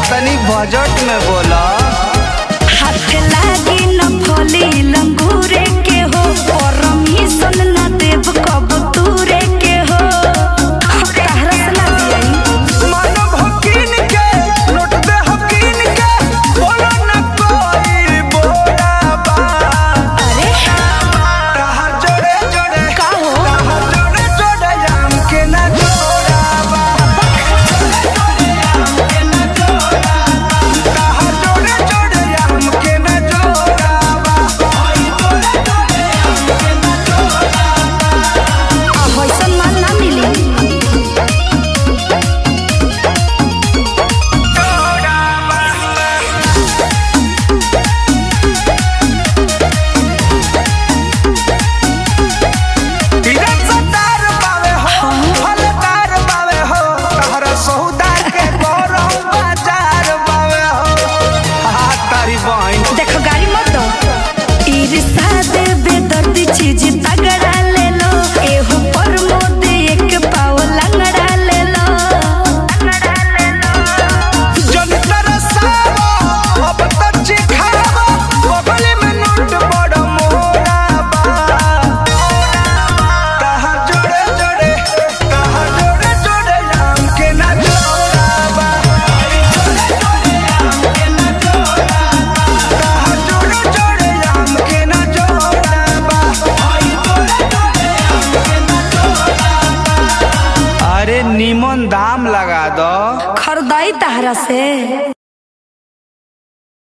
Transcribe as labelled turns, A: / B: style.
A: तनी बजट में बोला।
B: हाथ लागी न फली लंगूरे के हो, परमिशन न देव कब तूरे के हो। तहरा से ना दियाई
A: मानव हकीन के लूट दे हकीन के, बोलो न कोई बोला बा।
B: अरे
A: रहा जोड़े जोड़े
B: का हो?
A: रहा जोड़े जोड़े आम के ना जोड़ा बा। रहा जोड़े जोड़े आम के ना जोड़ा बा।
B: वैसन माल ना मिली। देखो गाड़ी मत दो, ईर्षा दे बेदर्दी चीज तगड़ा ले लो। एहो पर मोद एक पाव लंगड़ा ले लो।
A: अरे नीमन दाम लगा दो।
B: खरदाई तहरा से।